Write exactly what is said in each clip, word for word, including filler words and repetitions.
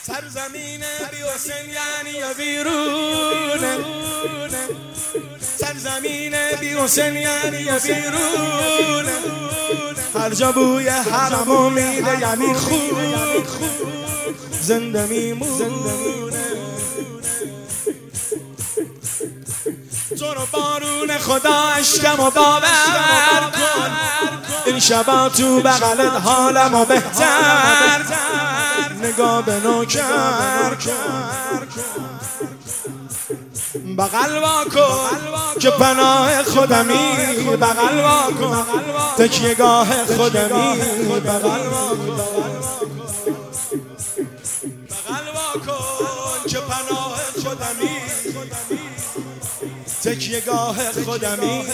سرزمین بی حسین یعنی ویرونه، سرزمین بی حسین یعنی ویرونه، هر جا بوی حرمو میده یعنی خون زنده میمونه. تو رو بارون خدا اشکمو باور کن، این شبا تو بغلت حالمو بهتر نگاه به نوکر کن، بغل واکن که پناه خودمی، بغل واکن تکیهگاه خودمی، بغل واکن بغل واکن که پناه خودمی، تکیهگاه خودمی.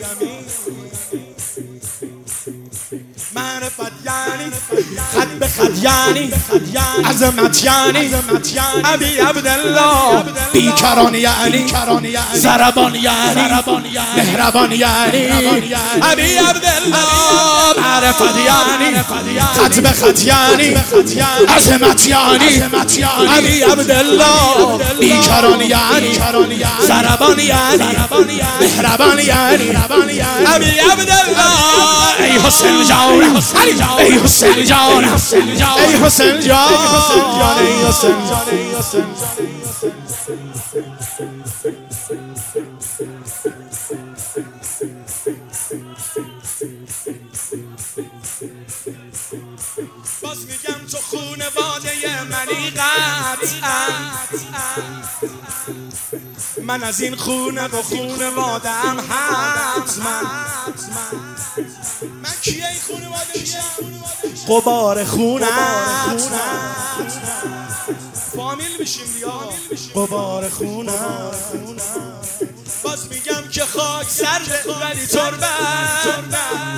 معرفت یعنی خط به خط یعنی عظمت یعنی ابی عبدالله، بیکران یعنی ضربان یعنی مهربان یعنی ابی عبدالله. معرفت یعنی خط به خط یعنی عظمت یعنی ابی عبدالله، بیکران یعنی ضربان یعنی مهربان یعنی ابی عبدالله. ای حسین جان، ای حسین جان، ای حسین جان، ای حسین جان. باز میگم تو خونواده منی قطعا، من از این خونه و خونواده‌ام حتما. من کیه این خونواده میشم؟ غبار خونه فامیل میشیم یا غبار خونه. باز میگم که خاک سرده ولی تربت،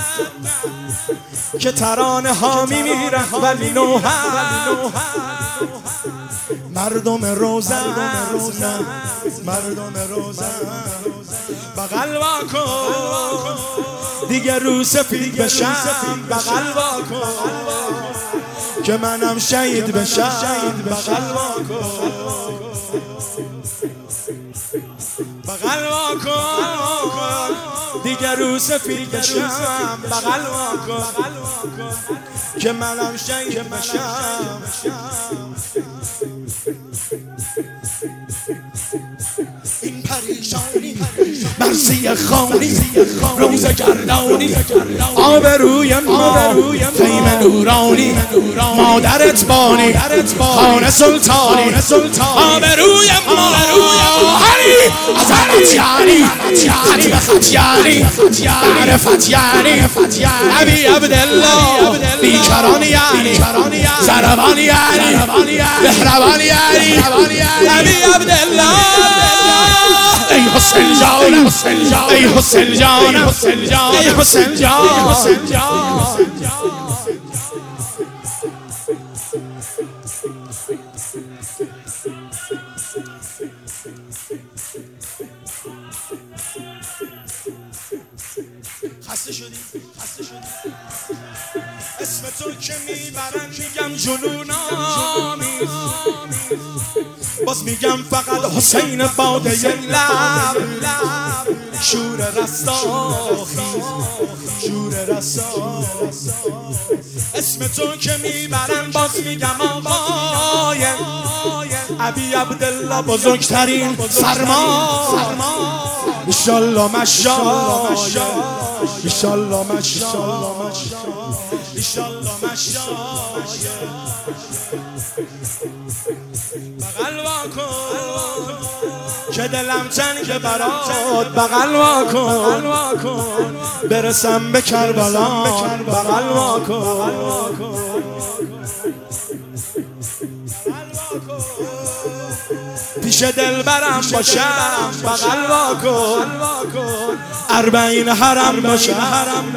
که ترانه ها میمیرن ولی نوحه. مردم روزن مردم روزن بغل واکن دیگه رو سفید بشم، بغل واکن که منم شهید بشم، بغل واکن بغل واکن دیگه رو سفید بشم، بغل واکن که منم شهید بشم. این پریشانی مرسی خانی روز گردانی، آبروی ما خیم نورانی، مادرت بانی خانه سلطانی، آبروی ما عظمت یعنی خط به خط یعنی معرفت یعنی ابی عبدالله، بیکران یعنی ضربان یعنی مهربان یعنی ابی عبدالله. ای حسین جان، ای حسین جان، ای حسین جان. خسته شدی؟ خسته شدی؟ اسم تو که میبرن میگم جنونامی، باز میگم فقط حسین باده لب، شور رستاخی شور رستاخی. اسم تو که میبرن باز میگم آقای ابی عبدالله، بزرگترین فرمان. ایشالله مشای ایشالله مشای ایشالله مشای بغل واکن که دلم تنگ برات، بغل واکن برسم به کربلا، بغل واکن پیش دلبرم باشم، بغل واکن اربعین حرم باشم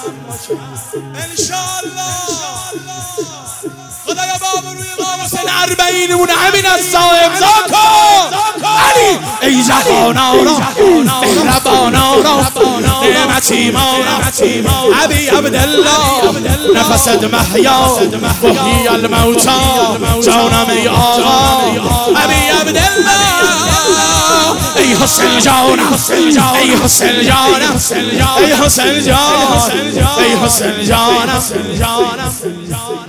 انشالله. خدایا بابا روی ما حسین الاربعین اون همین از صاحب زاکو علی ای جهان آرا مهربان آرا نعمتی مارا ابی عبدالله نفست محیا وحی الموتا جانم ای آقا ابی عبدالله ای حسین جانم ای حسین جانم ای حسین جانم ای حسین جانم